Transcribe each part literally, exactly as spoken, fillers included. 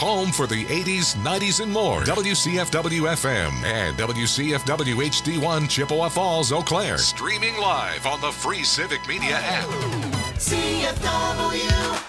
home for the eighties, nineties, and more. W C F W F M and W C F W H D one Chippewa Falls, Eau Claire. Streaming live on the free Civic Media app. C F W.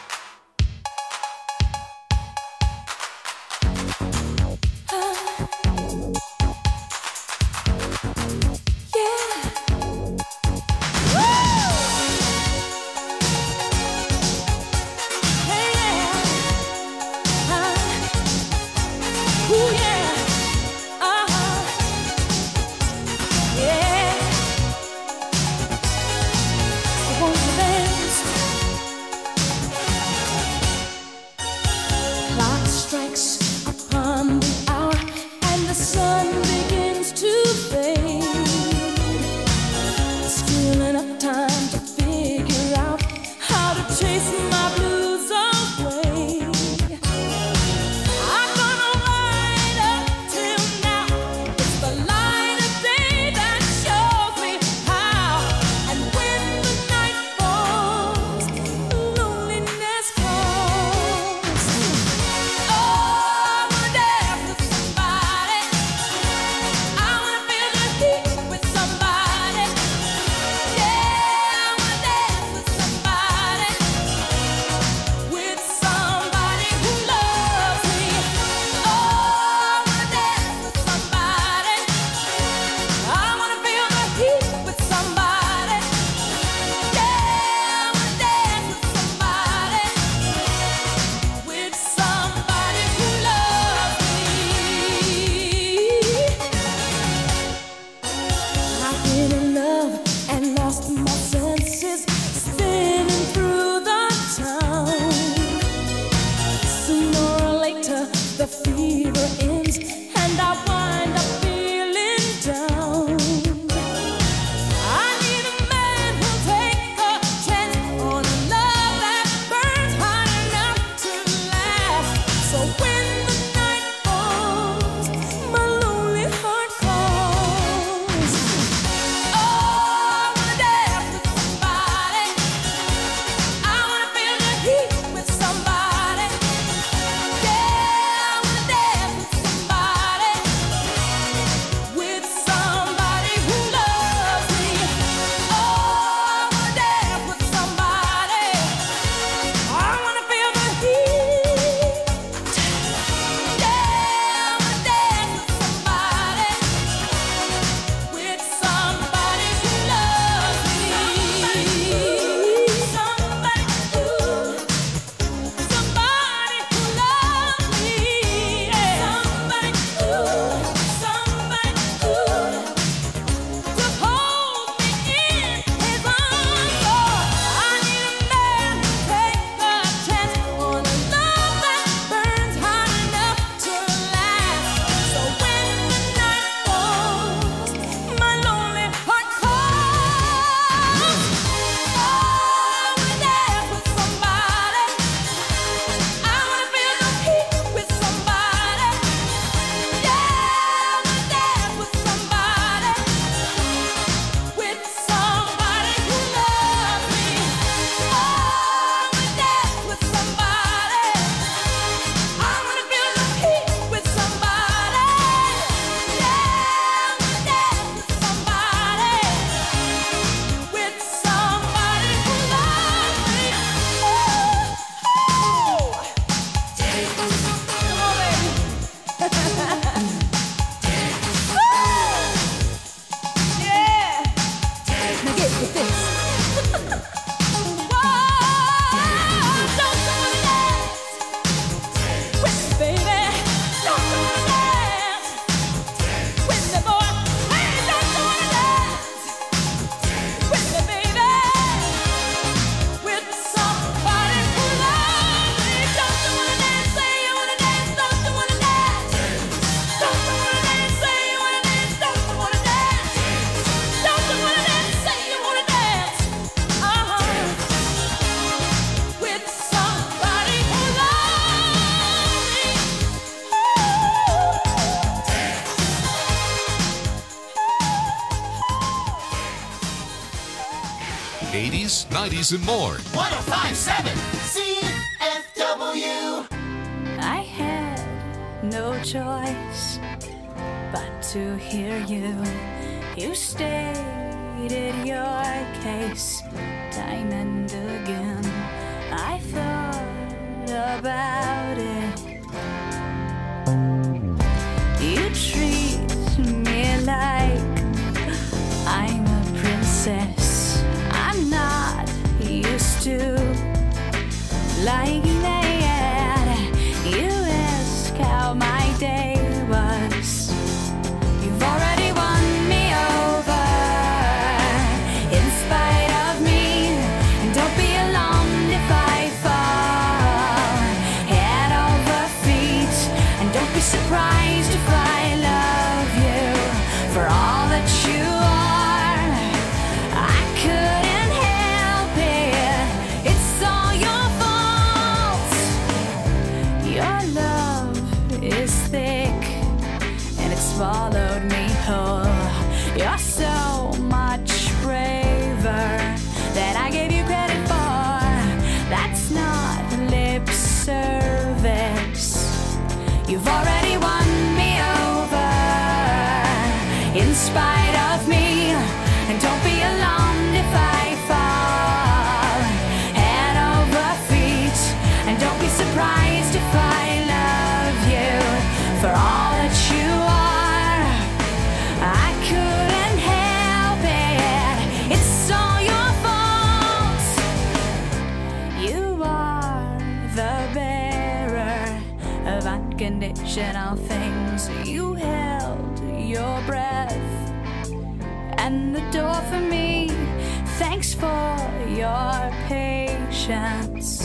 eighties, nineties, and more. one oh five point seven C F W. I had choice but to hear you. You stated your case time and again. I thought about it. You treat me like I'm a princess. I'm not used to like that. You ask how my day was. You've already won me over in spite of me. And don't be alarmed if I fall head over feet. And don't be surprised if I love you for all that you are. I couldn't help it. It's all your fault. Your love is thick and it swallowed me whole. You're so much braver than I gave you credit for. That's not lip service. You've already won me over in spite of me. And don't be alarmed if I fall head over feet. And don't be surprised if I love you for all that you are. I couldn't help it. It's all your fault. You are the bearer of unconditional things. You held your breath and the door for me. Thanks for your patience.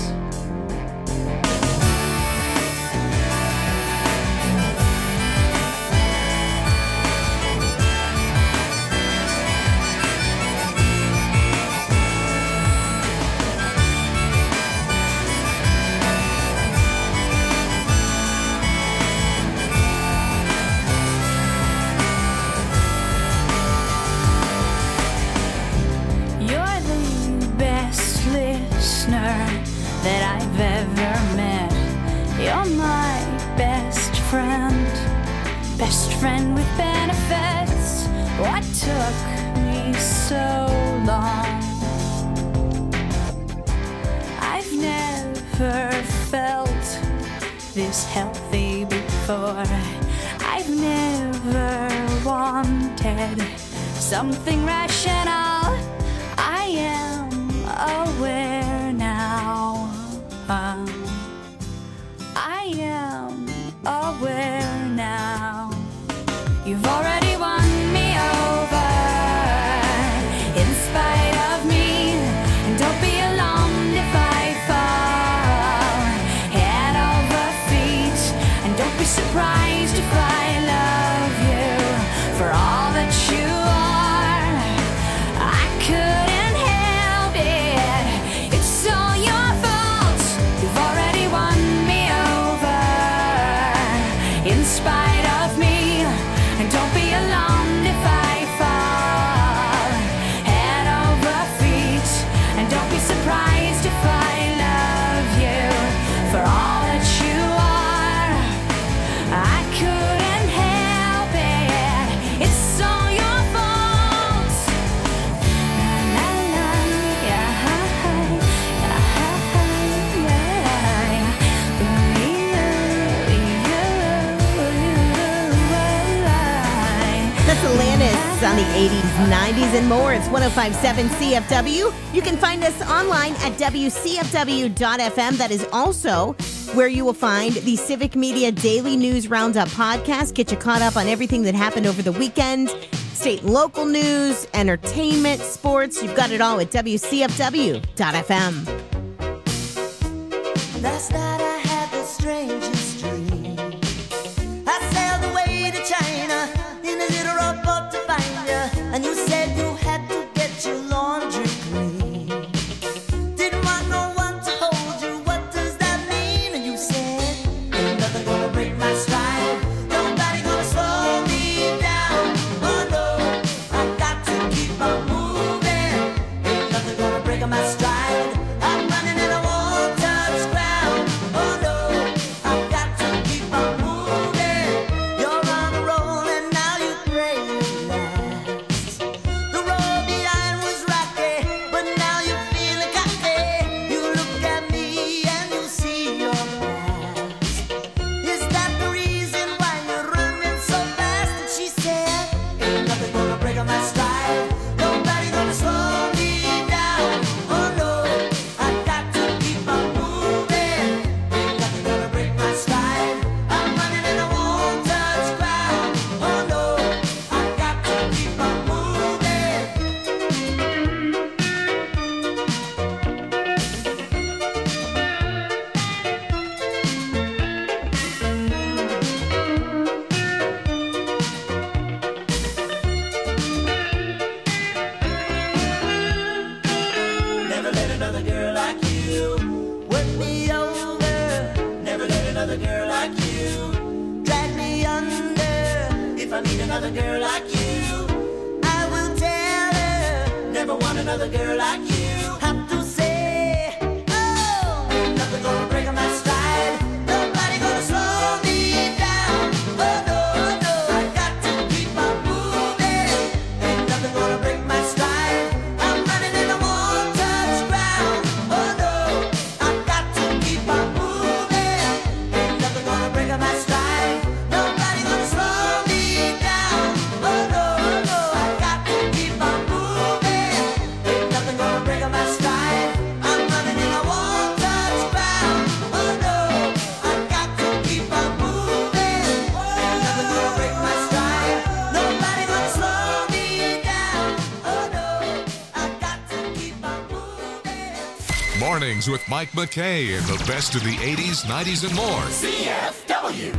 You're the best listener that I've ever met. You're my best friend, best friend with benefits. What took me so long? I've never felt this healthy before. I've never wanted something rational. I am aware now. Um, I am aware now. You've already won me over in spite of me. And don't be alarmed if I fall head over feet. And don't be surprised if I love you for all that you are. I couldn't help it. It's all your fault. You've already won me over in spite of me. And don't be alarmed if I fall head over feet. And don't be surprised if I love you for all that you are. I couldn't help it. It's all your fault. La, la, yeah, yeah, That's Alanis on the eighties, nineties, and more. It's one oh five point seven C F W. You can find us online at W C F W dot F M. That is also where you will find the Civic Media Daily News Roundup podcast. Get you caught up on everything that happened over the weekend. State and local news, entertainment, sports. You've got it all at W C F W dot F M. Last night I had the strangest dream. I sailed away to China in a little rowboat to find you. And you said you had to get your laundry clean. Didn't want no one to hold you. What does that mean? And you said, ain't nothing gonna break my stride. Nobody gonna slow me down. Oh no, I got to keep on moving. Ain't nothing gonna break my stride. I'm running and I won't touch ground. Oh no, I've got to keep on moving. meet another girl like you, I will tell her, never want another girl like you. Have to say, oh, ain't nothing gonna break my stride. Nobody gonna slow me down. Oh no, no, I got to keep on moving. Ain't nothing gonna break my stride. I'm running and I won't touch ground. Oh no, I got to keep on moving. Ain't nothing gonna break my stride. Nobody gonna slow me down. Oh no, no, I got to keep on moving. Ain't nothing gonna break my stride. I'm running and I won't touch ground. Oh no, I got to keep on moving. Ain't nothing gonna break my stride. Nobody gonna slow me down. Oh no, I got to keep on moving. Mornings with Mike McKay and the best of the eighties, nineties, and more. C F W.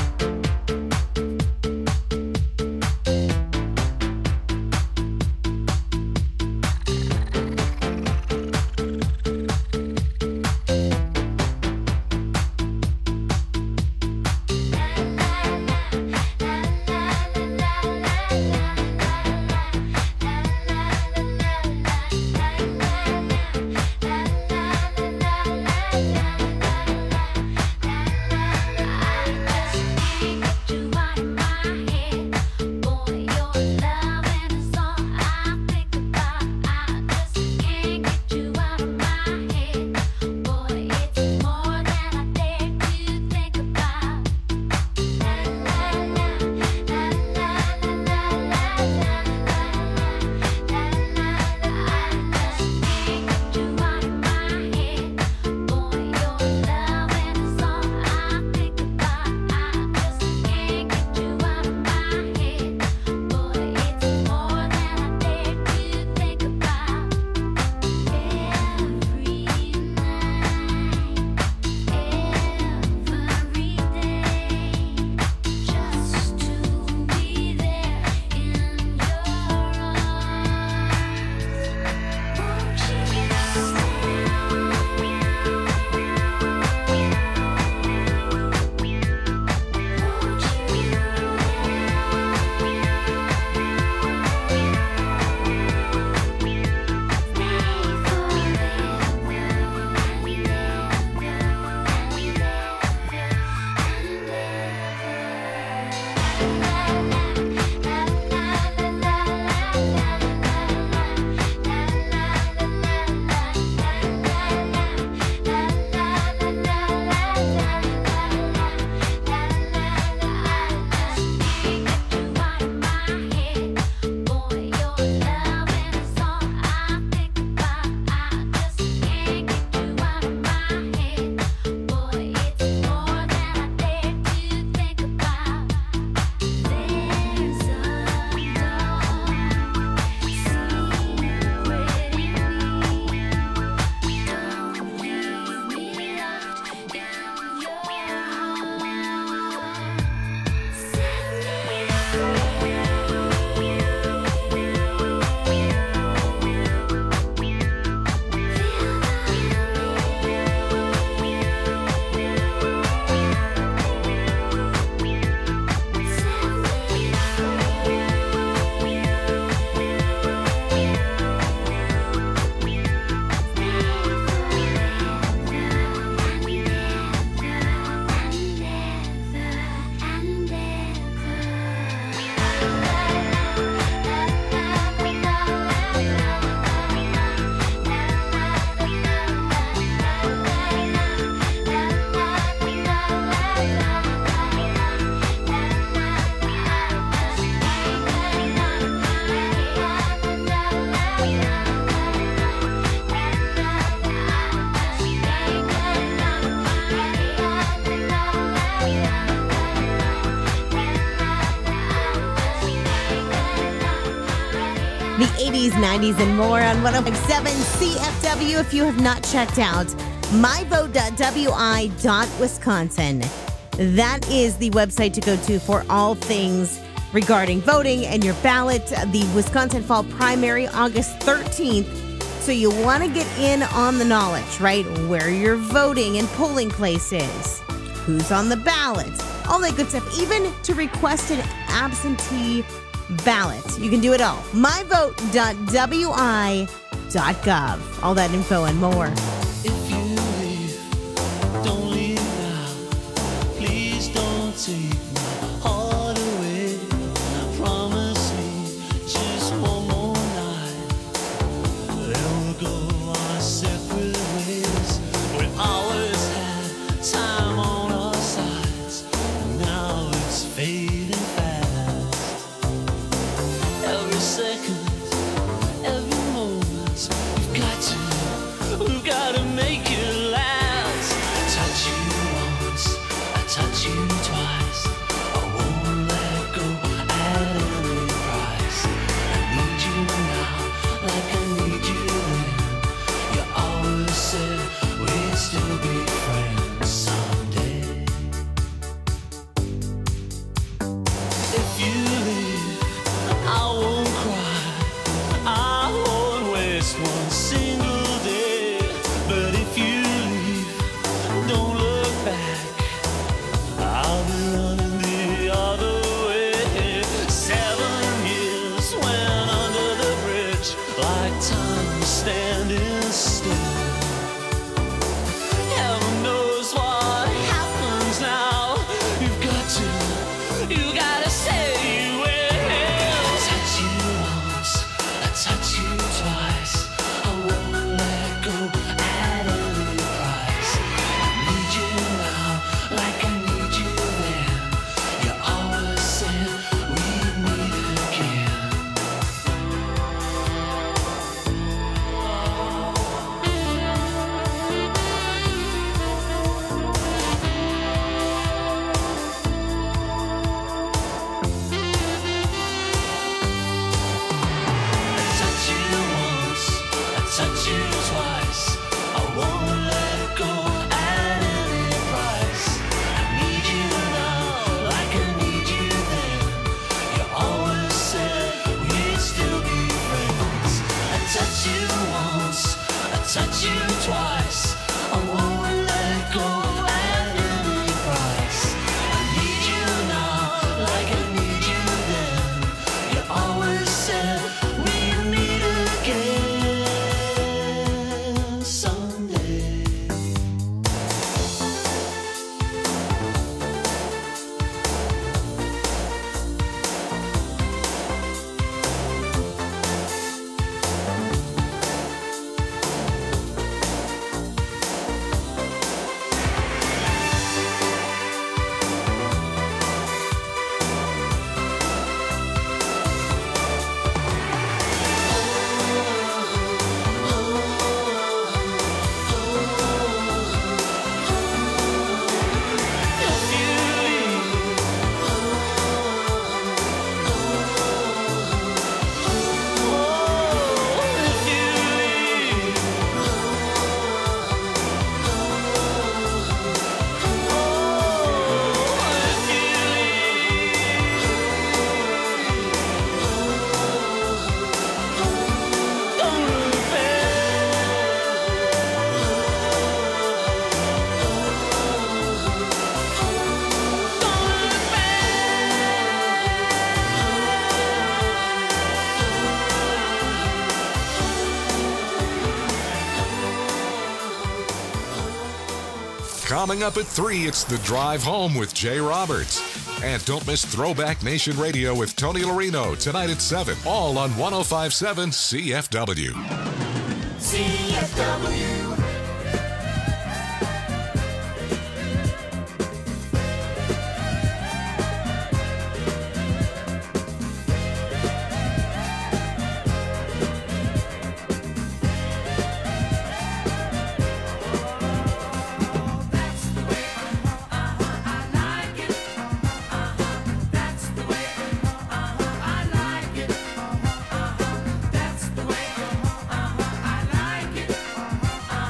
The eighties, nineties, and more on one oh five point seven C F W. If you have not checked out my vote dot w i dot wisconsin, that is the website to go to for all things regarding voting and your ballot. The Wisconsin Fall Primary, August thirteenth. So you want to get in on the knowledge, right? Where your voting and polling place is, who's on the ballot, all that good stuff, even to request an absentee ballot. You can do it all. my vote dot w i dot gov. All that info and more. If you leave, don't leave now. Please don't take my heart away. Promise me just one more night. Then we'll go our separate ways. We always had time on our sides. Now it's fading fast. Every second, every moment, we've got to, we've got to make it last. I touch you once, I touch you twice. I won't let go at any price. I need you now, like I need you then. You always said we'd still be friends someday. If you leave, I won't cry, I won't waste one single day. But if you leave, don't look back, I'll be running the other way. Seven years went under the bridge, like time standing still. Heaven knows what happens now. You've got to, you gotta say you will. I touch you once, I touch you twice. I won't let go at any price. I need you now, like I need you then. You always said we'd meet again. I touch you once, I touch you twice. I won't let go at any price. I need you now, like I need you then. You always said we'd still be friends. I touch you once, I touch you twice. I won't let go at any price. I need you now, like I need you then. You always said we'd meet again someday. If you leave, oh, if you leave, oh, if you leave, don't look back, don't look Coming up at three, it's The Drive Home with Jay Roberts. And don't miss Throwback Nation Radio with Tony Larino tonight at seven, all on one oh five point seven C F W. C F W. That's the way I like it.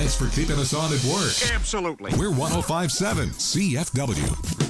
Thanks for keeping us on at work. Absolutely. We're one oh five point seven C F W.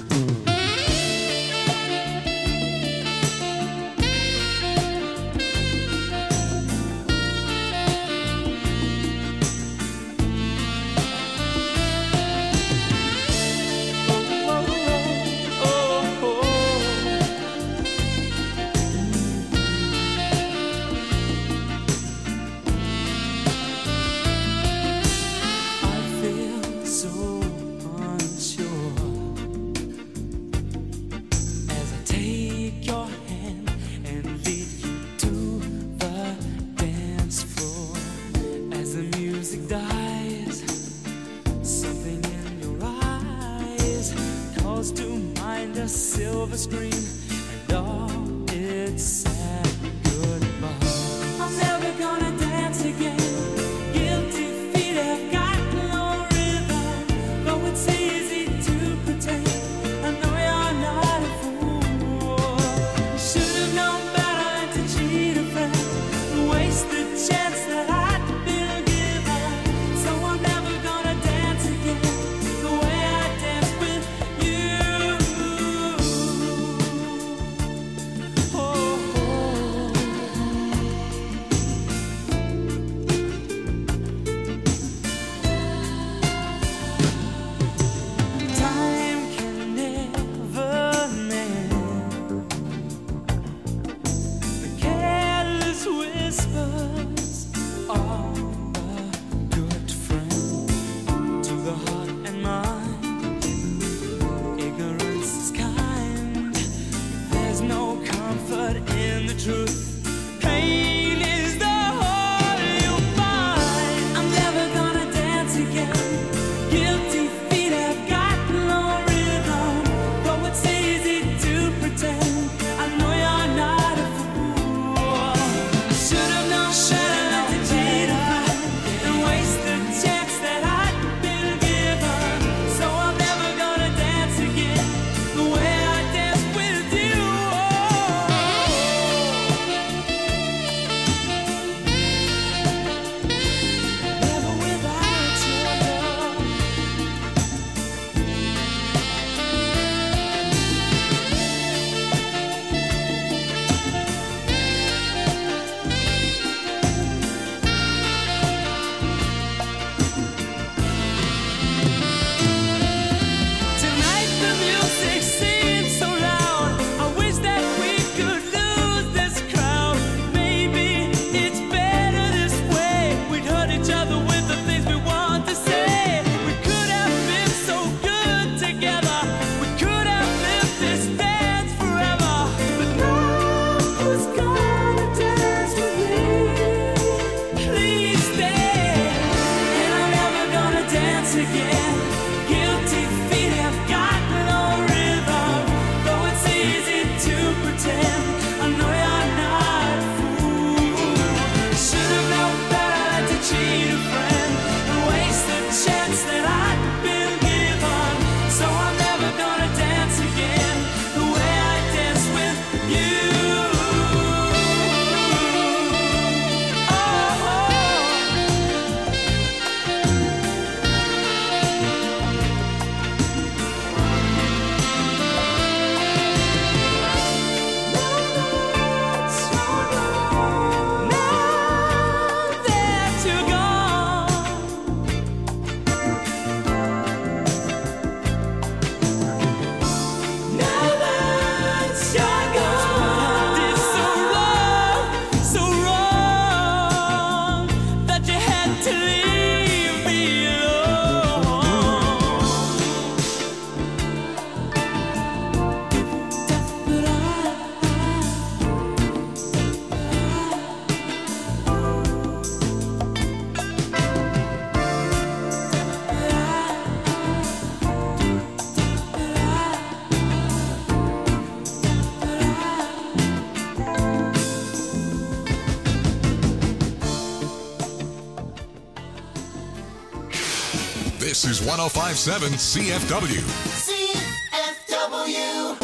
This is one oh five point seven C F W. C F W.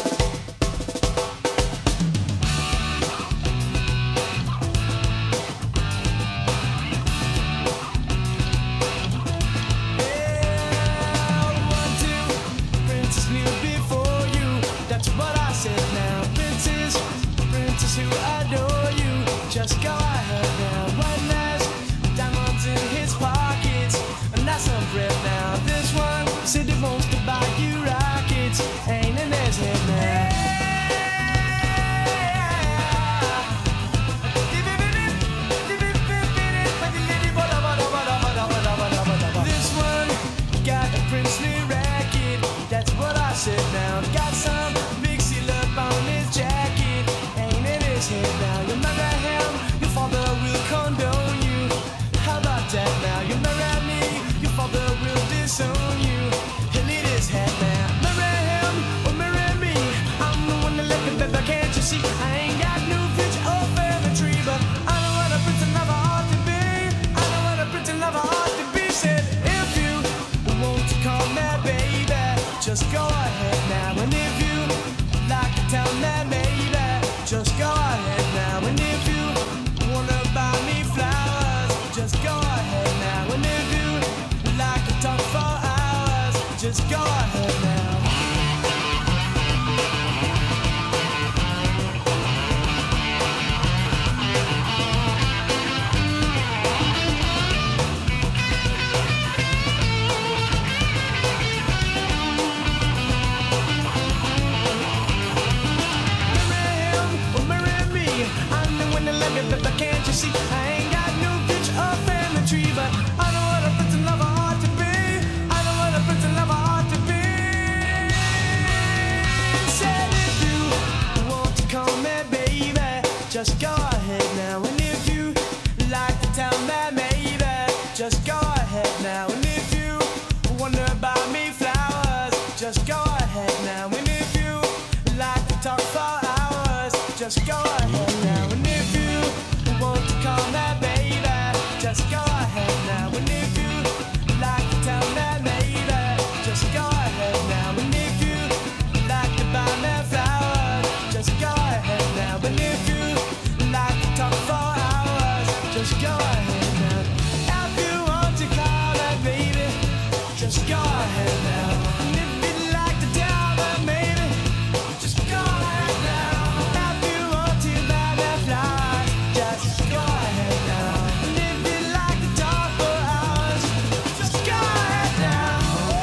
just go ahead now. And if you wonder about me flowers, just go ahead now. And if you like to talk for hours, just go ahead now. And if you want to call me baby, just go ahead now. And if you like to tell me maybe, just go ahead now. And if you like to buy me flowers, just go ahead now. And if you like to talk for hours, just go ahead now. If you want to call me baby, just go ahead now. And if you'd like to tell me maybe, just go ahead now. If you want to buy me flowers, just go ahead now. And if you'd like to talk for hours, just go ahead now. Oh,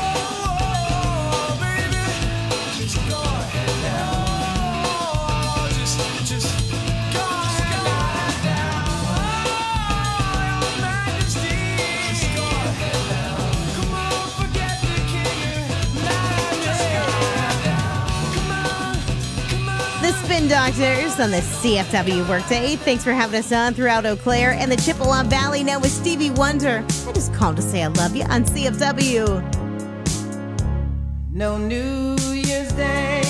baby, just go ahead now. Oh, just, just go ahead now. Oh, your Majesty, just go ahead now. Come on, forget the king. Now just go ahead now. Come on, come on. The Spin Doctors on the C F W Workday. Thanks for having us on throughout Eau Claire and the Chippewa Valley. Now with Stevie Wonder. I just called to say I love you on C F W. No New Year's Day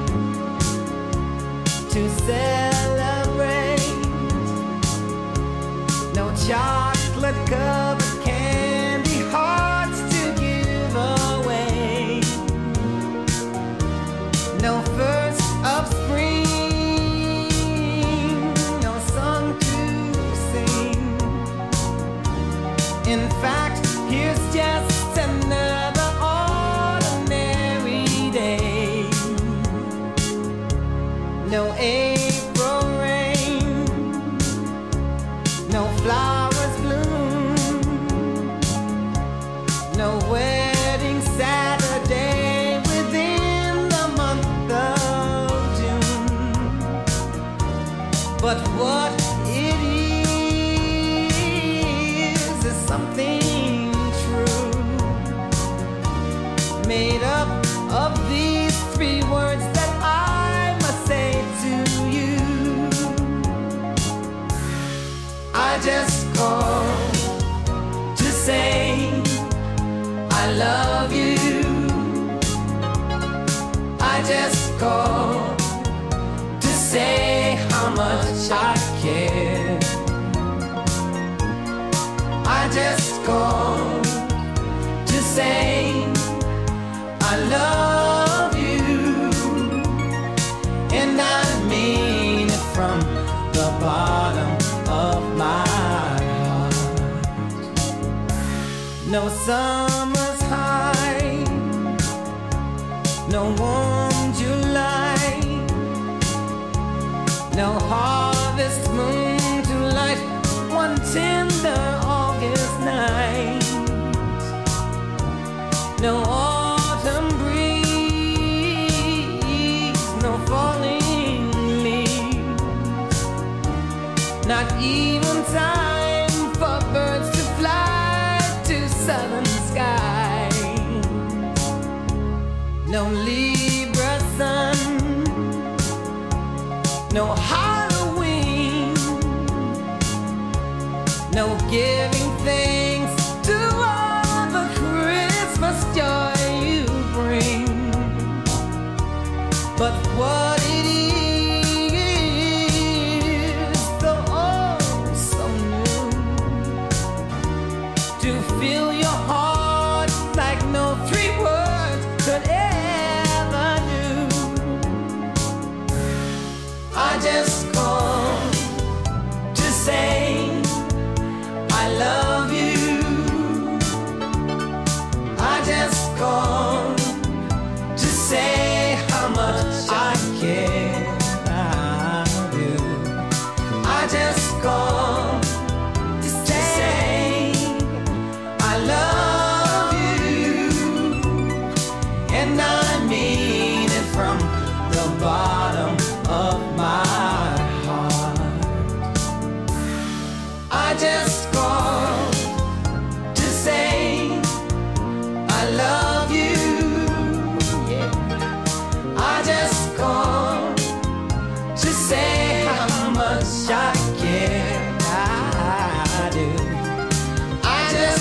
to celebrate. No chocolate covered candy hearts to give away. No first of spring, no song to sing. In fact, here's just another ordinary day. No April rain, no flowers bloom, no wedding Saturday within the month of June. But what it is is something true, made up of these three words that I must say to you. I just called to say I love you. I just called to say how much I care. I just called to say I love you, and I mean it from the bottom of my heart. No summer's high, no warm July, no harvest moon to light one tender August night. No autumn breeze, no falling leaves, not even time for birds to fly to southern skies. No Libra sun, no Halloween, no giving thanks to all the Christmas joy you bring. But what it is, though oh so new, to fill your heart like no three words could ever do. I just called to say I love you. I just called to say how much I care. I do. I just called to say I love you, and I mean it from the bottom of my heart. I just called to say I love you. Yeah. I just called to say how much I care. I do. I just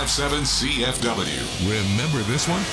five seven C F W. Remember this one?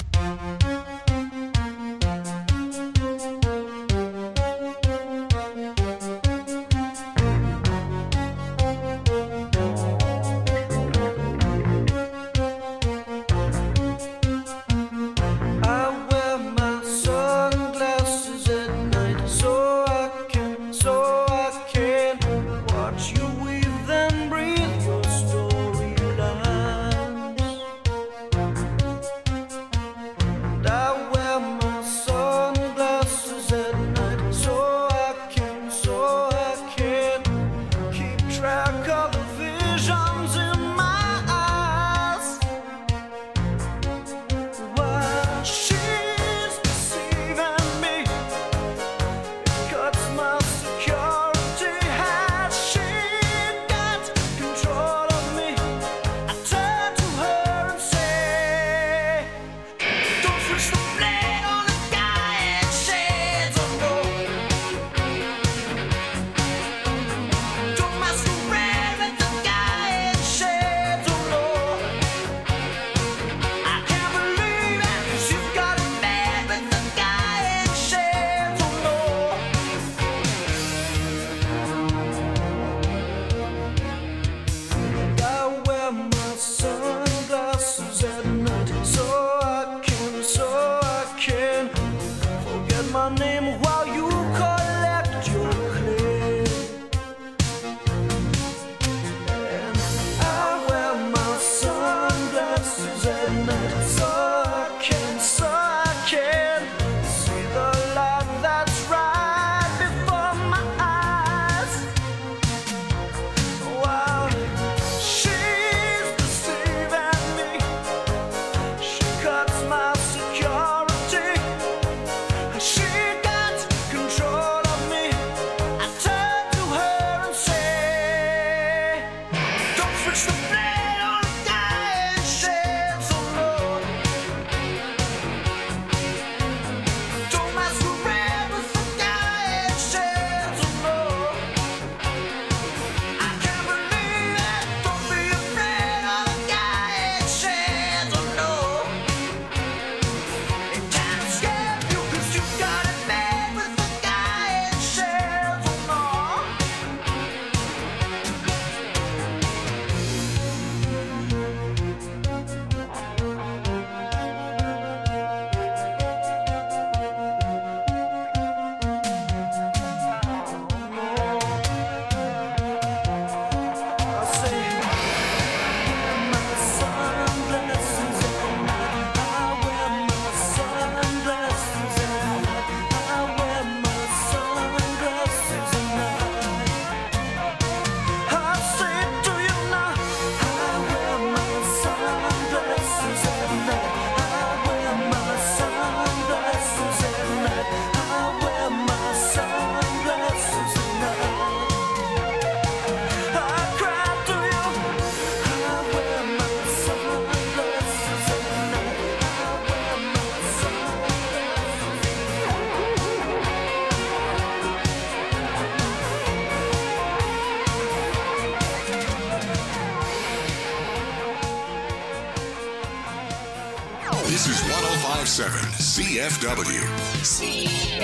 This is one oh five point seven C F W. C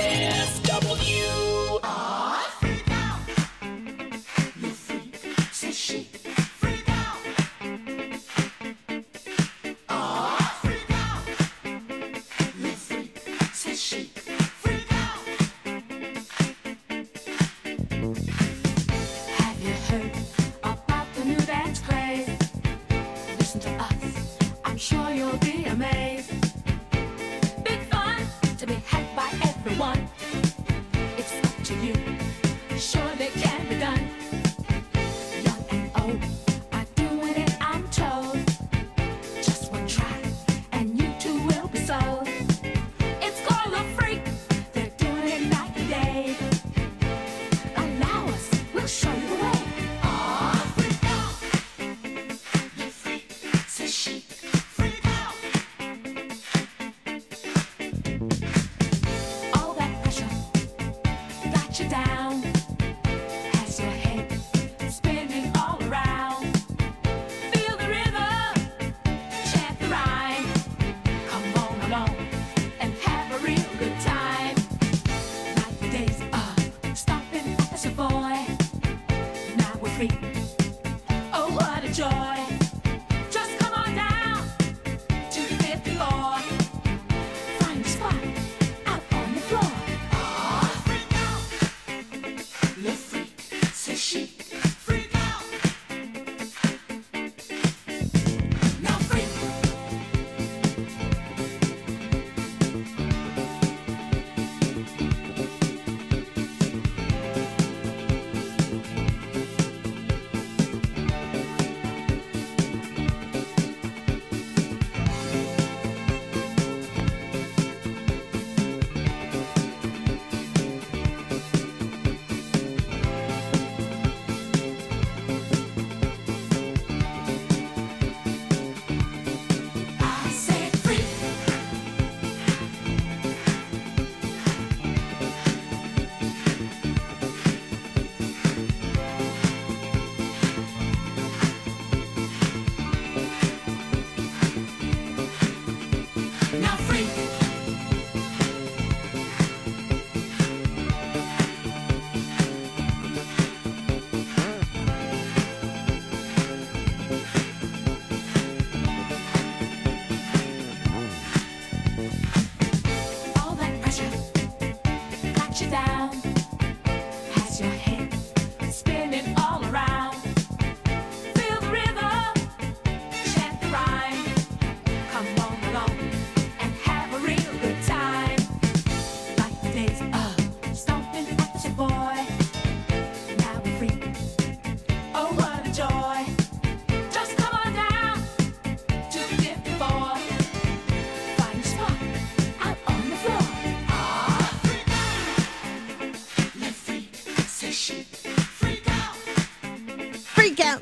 F W. Aw, freak out. You freak, say she. Freak out. Aw, freak out. You freak, say she. Freak out. Have you heard about the new dance craze? Listen to us, I'm sure you'll be amazed. Big fun to be had by everyone. It's joy. Just come on down to the fifth floor. Find a spot out on the floor. Ah, freak out. Le freak, c'est chic. Freak out. Now freak. I said freak. Now freak. All that pressure got you down, has your head spinning all around. Feel the rhythm, chant the rhyme. Come on along and have a real good time. Like the days of stomping at your boy. Now we're free. Oh, what a joy. Just come on down to the fifth floor. Find a spot out on the floor. Ah, freak out. Le freak, c'est chic. Freak out. Freak out.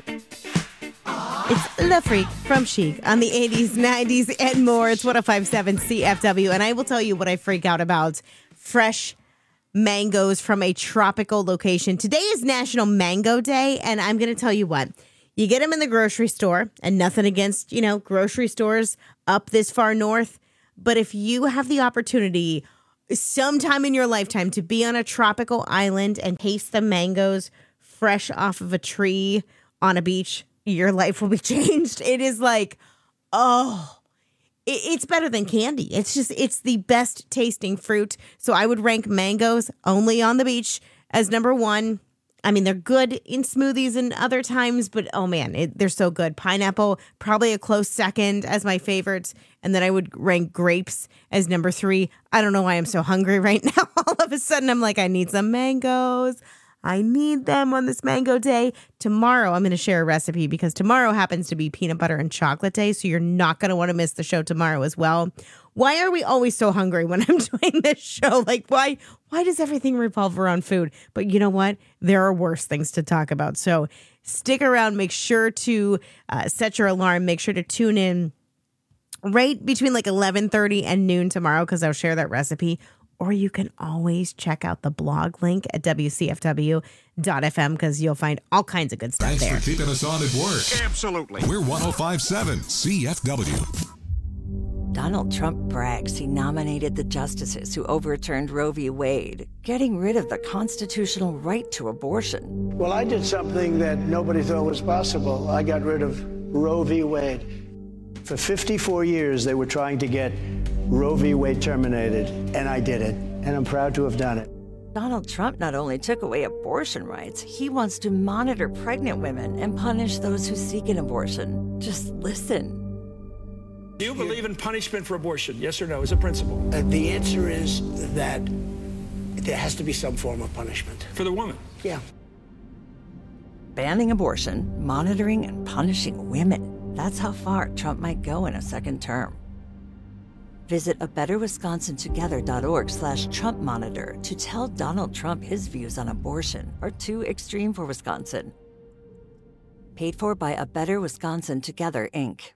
It's Le Freak from Chic on the eighties, nineties, and more. It's one oh five point seven C F W. And I will tell you what I freak out about. Fresh mangoes from a tropical location. Today is National Mango Day, and I'm going to tell you what. You get them in the grocery store, and nothing against, you know, grocery stores up this far north. But if you have the opportunity sometime in your lifetime to be on a tropical island and taste the mangoes fresh off of a tree on a beach, your life will be changed. It is like, oh, it- it's better than candy. It's just, it's the best tasting fruit. So I would rank mangoes only on the beach as number one. I mean, they're good in smoothies and other times, but oh man, it, they're so good. Pineapple, probably a close second as my favorite. And then I would rank grapes as number three. I don't know why I'm so hungry right now. All of a sudden, I'm like, I need some mangoes. I need them on this mango day. Tomorrow, I'm going to share a recipe because tomorrow happens to be peanut butter and chocolate day. So you're not going to want to miss the show tomorrow as well. Why are we always so hungry when I'm doing this show? Like, why, why does everything revolve around food? But you know what? There are worse things to talk about. So stick around. Make sure to uh, set your alarm. Make sure to tune in right between like eleven thirty and noon tomorrow because I'll share that recipe. Or you can always check out the blog link at W C F W dot F M because you'll find all kinds of good stuff Thanks there. for keeping us on at work. Absolutely. We're one oh five point seven C F W. Donald Trump brags he nominated the justices who overturned Roe v. Wade, getting rid of the constitutional right to abortion. Well, I did something that nobody thought was possible. I got rid of Roe v. Wade. For fifty-four years, they were trying to get Roe v. Wade terminated, and I did it, and I'm proud to have done it. Donald Trump not only took away abortion rights, he wants to monitor pregnant women and punish those who seek an abortion. Just listen. Do you believe in punishment for abortion? Yes or no, as a principle? Uh, the answer is that there has to be some form of punishment. For the woman? Yeah. Banning abortion, monitoring and punishing women. That's how far Trump might go in a second term. Visit a better wisconsin together dot org slash Trump monitor to tell Donald Trump his views on abortion are too extreme for Wisconsin. Paid for by A Better Wisconsin Together, Incorporated.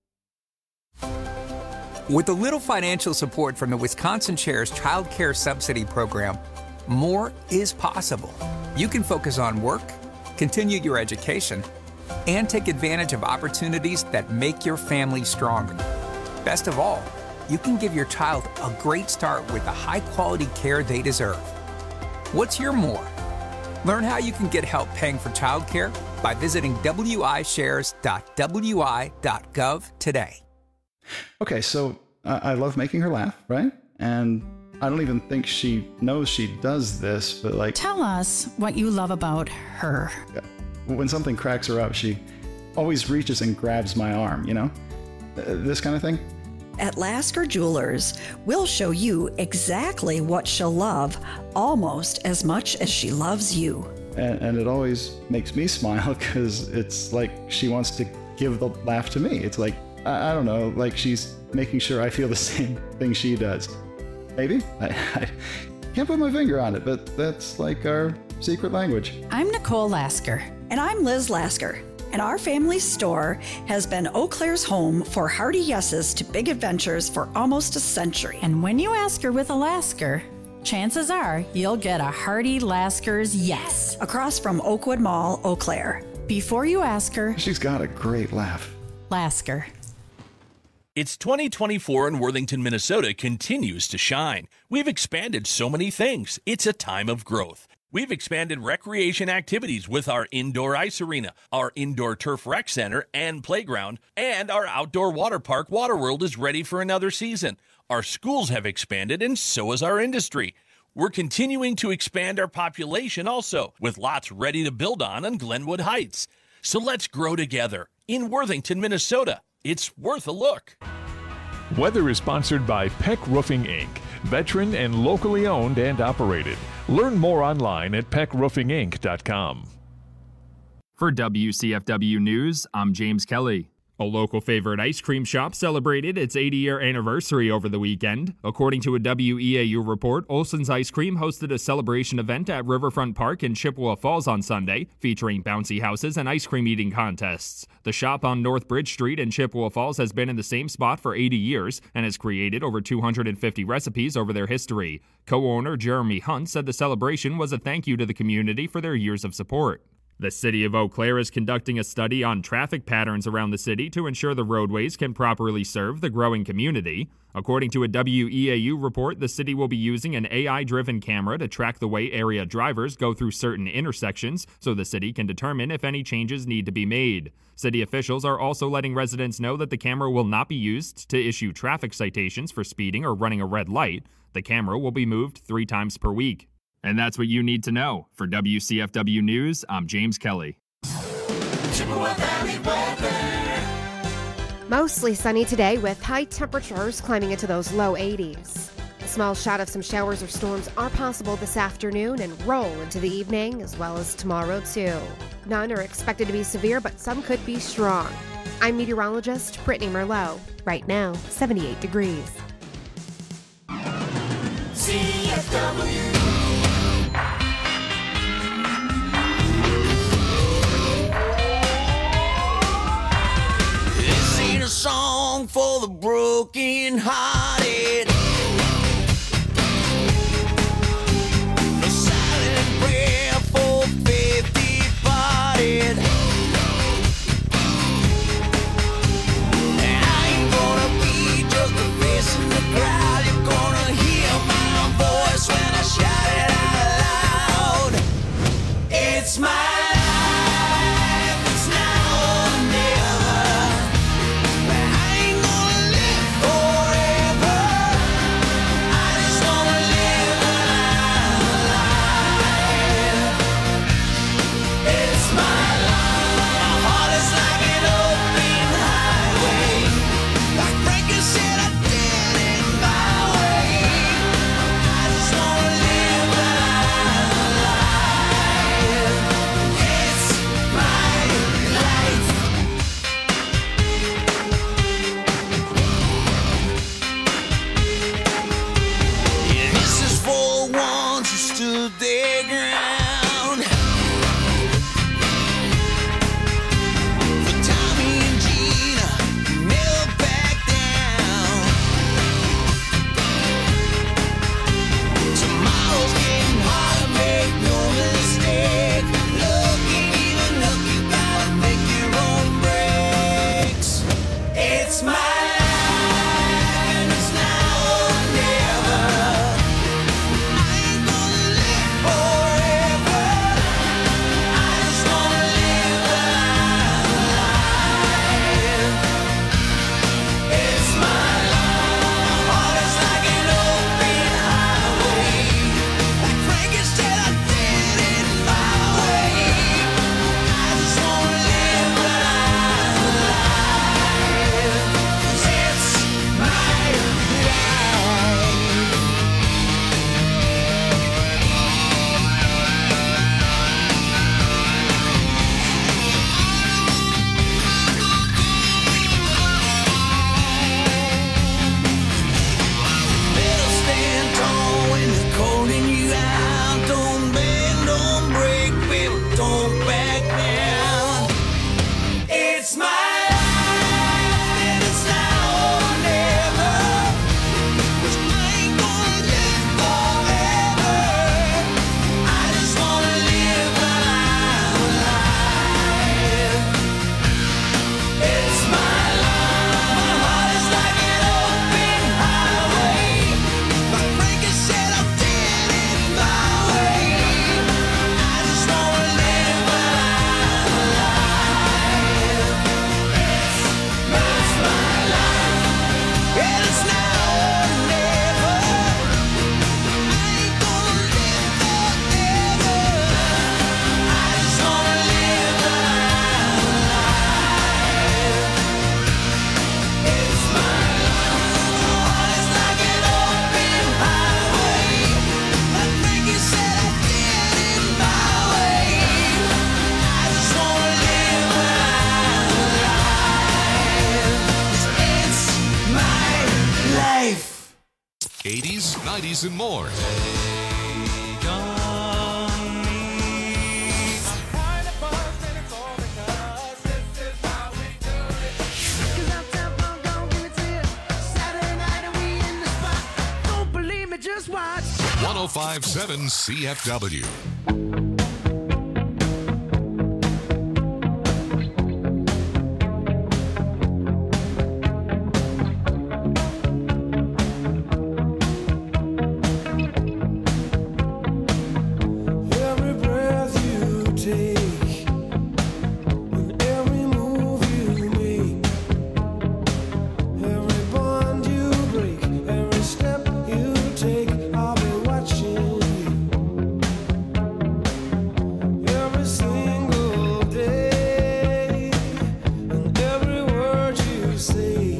With a little financial support from the Wisconsin Shares Child Care Subsidy Program, more is possible. You can focus on work, continue your education, and take advantage of opportunities that make your family stronger. Best of all, you can give your child a great start with the high-quality care they deserve. What's your more? Learn how you can get help paying for childcare by visiting w i shares dot w i dot gov today. Okay, so uh, I love making her laugh, right? And I don't even think she knows she does this, but like... Tell us what you love about her. When something cracks her up, she always reaches and grabs my arm, you know? Uh, this kind of thing. At Lasker Jewelers, we'll show you exactly what she'll love almost as much as she loves you. And, and it always makes me smile because it's like she wants to give the laugh to me. It's like, I, I don't know, like she's making sure I feel the same thing she does. Maybe? I, I can't put my finger on it, but that's like our secret language. I'm Nicole Lasker. And I'm Liz Lasker. And our family store has been Eau Claire's home for hearty yeses to big adventures for almost a century. And when you ask her with a Lasker, chances are you'll get a hearty Lasker's yes. Across from Oakwood Mall, Eau Claire. Before you ask her, she's got a great laugh. Lasker. It's twenty twenty-four and Worthington, Minnesota continues to shine. We've expanded so many things. It's a time of growth. We've expanded recreation activities with our indoor ice arena, our indoor turf rec center and playground, and our outdoor water park, Waterworld, is ready for another season. Our schools have expanded, and so has our industry. We're continuing to expand our population also, with lots ready to build on on Glenwood Heights. So let's grow together in Worthington, Minnesota. It's worth a look. Weather is sponsored by Peck Roofing, Incorporated, veteran and locally owned and operated. Learn more online at peck roofing inc dot com. For W C F W News, I'm James Kelly. A local favorite ice cream shop celebrated its eighty-year anniversary over the weekend. According to a W E A U report, Olson's Ice Cream hosted a celebration event at Riverfront Park in Chippewa Falls on Sunday, featuring bouncy houses and ice cream eating contests. The shop on North Bridge Street in Chippewa Falls has been in the same spot for eighty years and has created over two hundred fifty recipes over their history. Co-owner Jeremy Hunt said the celebration was a thank you to the community for their years of support. The city of Eau Claire is conducting a study on traffic patterns around the city to ensure the roadways can properly serve the growing community. According to a W E A U report, the city will be using an A I-driven camera to track the way area drivers go through certain intersections so the city can determine if any changes need to be made. City officials are also letting residents know that the camera will not be used to issue traffic citations for speeding or running a red light. The camera will be moved three times per week. And that's what you need to know. For W C F W News, I'm James Kelly. Chippewa Valley weather. Mostly sunny today with high temperatures climbing into those low eighties. A small shot of some showers or storms are possible this afternoon and roll into the evening as well as tomorrow too. None are expected to be severe, but some could be strong. I'm meteorologist Brittany Merlot. Right now, seventy-eight degrees. C F W. A song for the broken hearted. No silent prayer for faith departed. I ain't gonna be just a face in the crowd. You're gonna hear my voice when I shout it out loud. It's my forever. eighties, nineties, and more. one oh five point seven C F W. Every breath you take, and every move you make, every bond you break, every step you take, I'll be watching you. Every single day, and every word you say,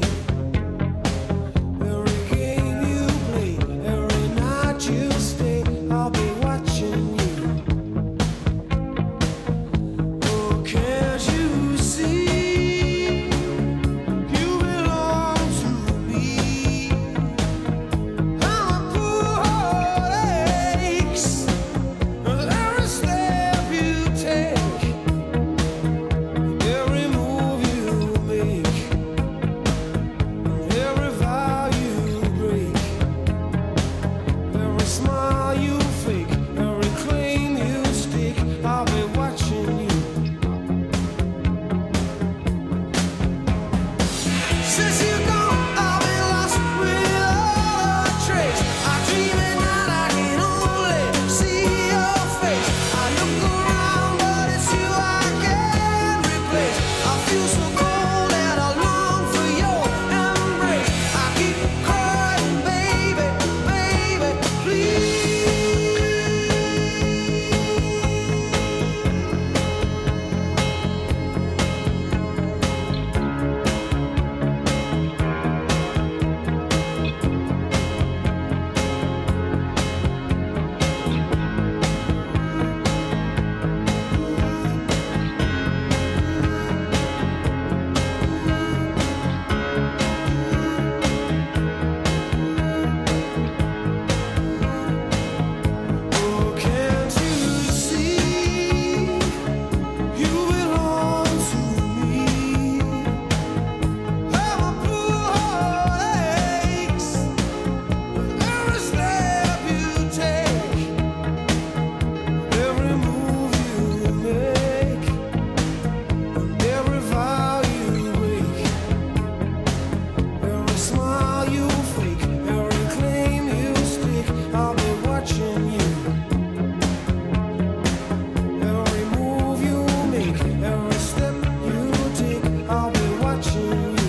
every game you play, every night you stay, I'll be watching you. Oh, can't you see? You belong to me. How a poor heart aches with every step you take, every move you make, every vow you break, every smile you fake, every claim you stake, I'll be watching you. Since you're gone, I've been lost without a trace. I dream at night, I can only see your face. I look around, but it's you I can't replace. I feel so cold and I long for your embrace. I keep crying, baby, baby, please. Oh, can't you see? You belong to me. How a poor heart aches with every step you take, every move you make, and every vow you break, every smile you fake, every claim you stake, I'll be watching you. Every move you make, every step you take, I'll be watching you.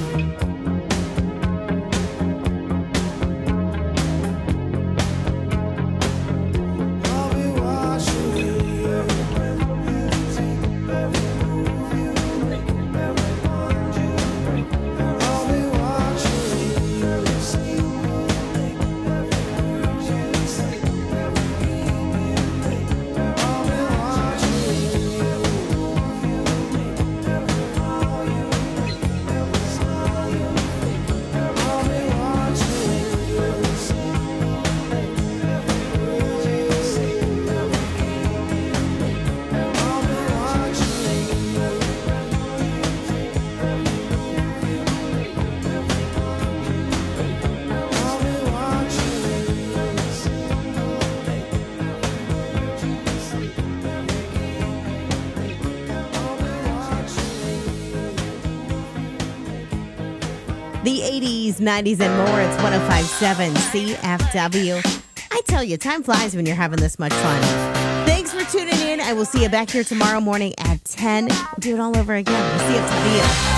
I'll be watching you. Every breath you take, every move you make, every bond you break, I'll be watching you. Every single thing, every word you say, every game you play, I'll be watching you. Every move you make, every vow you break, every smile you fake, I'll be watching you. Every single thing, every word you say, every game you play, I'll be watching you. Every breath you take, every move you make, every bond you break, I'll be watching you. Every single thing, every word you say, every game you play, I'll be watching you. The eighties, nineties, and more. It's one oh five point seven C F W. I tell you, time flies when you're having this much fun. Thanks for tuning in. I will see you back here tomorrow morning at ten. We'll do it all over again. We'll see you at C F W.